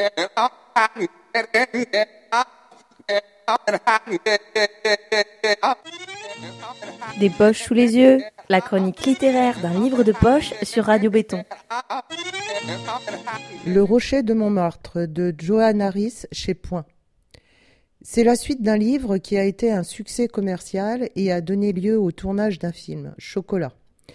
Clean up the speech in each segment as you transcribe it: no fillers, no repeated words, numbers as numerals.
Des poches sous les yeux, la chronique littéraire d'un livre de poche sur Radio Béton. Le rocher de Montmartre de Johann Harris chez Point. C'est la suite d'un livre qui a été un succès commercial et a donné lieu au tournage d'un film, Chocolat.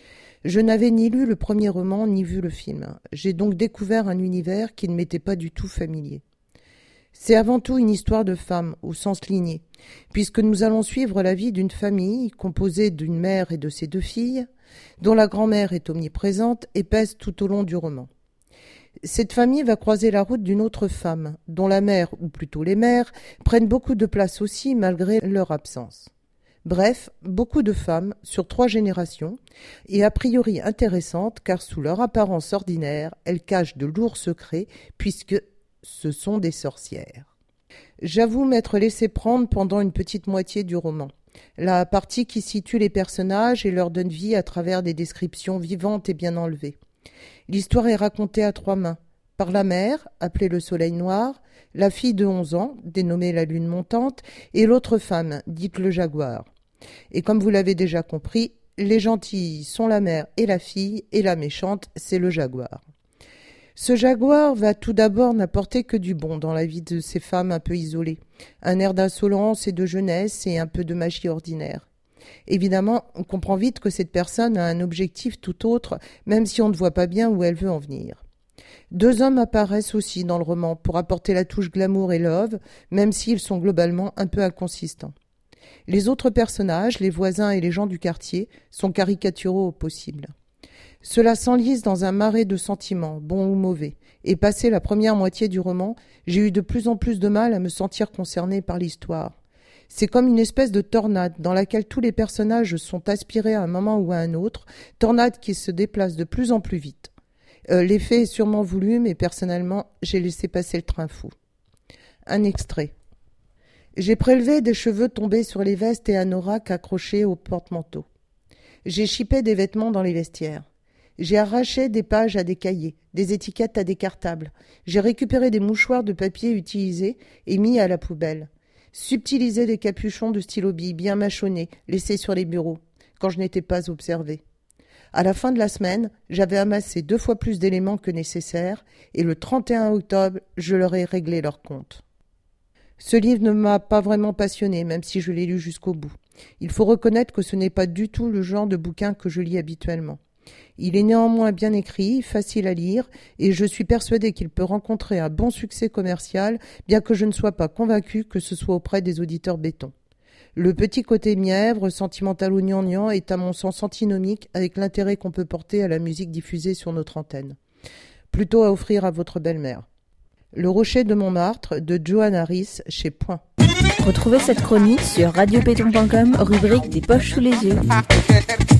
Je n'avais ni lu le premier roman ni vu le film. J'ai donc découvert un univers qui ne m'était pas du tout familier. C'est avant tout une histoire de femme, au sens ligné, puisque nous allons suivre la vie d'une famille composée d'une mère et de ses 2 filles, dont la grand-mère est omniprésente et pèse tout au long du roman. Cette famille va croiser la route d'une autre femme, dont la mère, ou plutôt les mères, prennent beaucoup de place aussi malgré leur absence. Bref, beaucoup de femmes sur 3 générations, et a priori intéressantes car sous leur apparence ordinaire, elles cachent de lourds secrets puisque ce sont des sorcières. J'avoue m'être laissé prendre pendant une petite moitié du roman. La partie qui situe les personnages et leur donne vie à travers des descriptions vivantes et bien enlevées. L'histoire est racontée à 3 mains. Par la mère, appelée le Soleil Noir, la fille de 11 ans, dénommée la Lune Montante, et l'autre femme, dite le Jaguar. Et comme vous l'avez déjà compris, les gentilles sont la mère et la fille, et la méchante, c'est le Jaguar. Ce Jaguar va tout d'abord n'apporter que du bon dans la vie de ces femmes un peu isolées. Un air d'insolence et de jeunesse et un peu de magie ordinaire. Évidemment, on comprend vite que cette personne a un objectif tout autre, même si on ne voit pas bien où elle veut en venir. 2 hommes apparaissent aussi dans le roman pour apporter la touche glamour et love, même s'ils sont globalement un peu inconsistants. Les autres personnages, les voisins et les gens du quartier, sont caricaturaux au possible. Cela s'enlise dans un marais de sentiments, bons ou mauvais, et passé la première moitié du roman, j'ai eu de plus en plus de mal à me sentir concerné par l'histoire. C'est comme une espèce de tornade dans laquelle tous les personnages sont aspirés à un moment ou à un autre, tornade qui se déplace de plus en plus vite. L'effet est sûrement voulu, mais personnellement, j'ai laissé passer le train fou. Un extrait. J'ai prélevé des cheveux tombés sur les vestes et anoraks accrochés au porte-manteau. J'ai chippé des vêtements dans les vestiaires. J'ai arraché des pages à des cahiers, des étiquettes à des cartables. J'ai récupéré des mouchoirs de papier utilisés et mis à la poubelle. Subtilisé des capuchons de stylo-bille bien mâchonnés, laissés sur les bureaux, quand je n'étais pas observé. À la fin de la semaine, j'avais amassé 2 fois plus d'éléments que nécessaire et le 31 octobre, je leur ai réglé leur compte. Ce livre ne m'a pas vraiment passionné, même si je l'ai lu jusqu'au bout. Il faut reconnaître que ce n'est pas du tout le genre de bouquin que je lis habituellement. Il est néanmoins bien écrit, facile à lire, et je suis persuadée qu'il peut rencontrer un bon succès commercial, bien que je ne sois pas convaincue que ce soit auprès des auditeurs béton. Le petit côté mièvre, sentimental ou gnangnan est à mon sens antinomique avec l'intérêt qu'on peut porter à la musique diffusée sur notre antenne. Plutôt à offrir à votre belle-mère. Le rocher de Montmartre de Johann Harris chez Point. Retrouvez cette chronique sur radiobéton.com, rubrique des poches sous les yeux.